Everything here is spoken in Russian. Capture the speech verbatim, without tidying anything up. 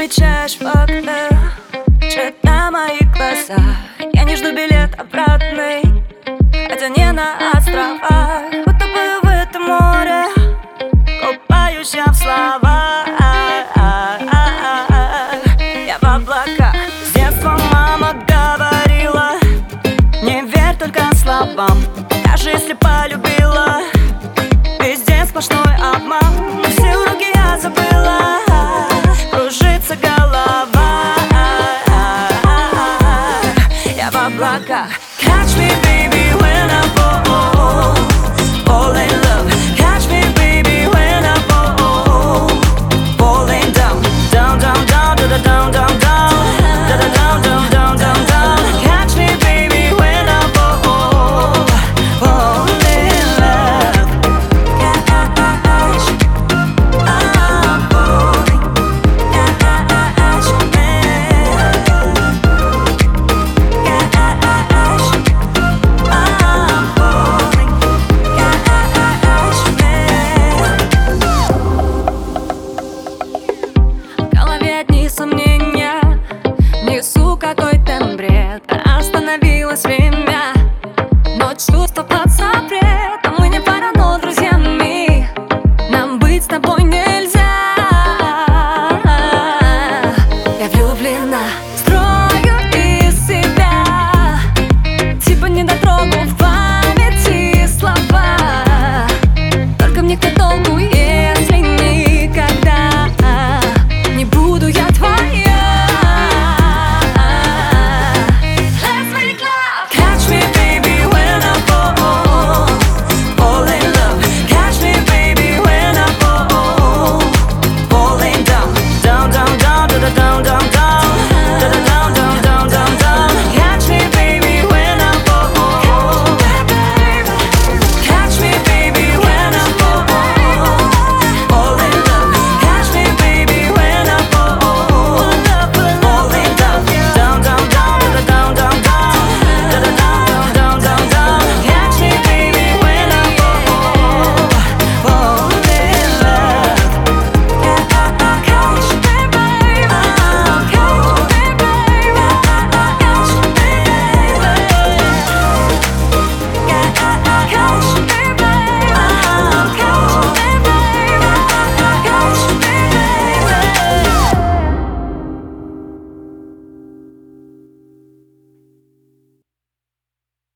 замечаешь в окне цвет на моих глазах. Я не жду билет обратный, хотя не на островах. Будто бы в этом море купаюсь я в словах. Я в облаках. С детства мама говорила: не верь только словам, даже если полюбила. Везде сплошной обман, все уроки я забыла. Кружится голова. Я в облаках. Catch me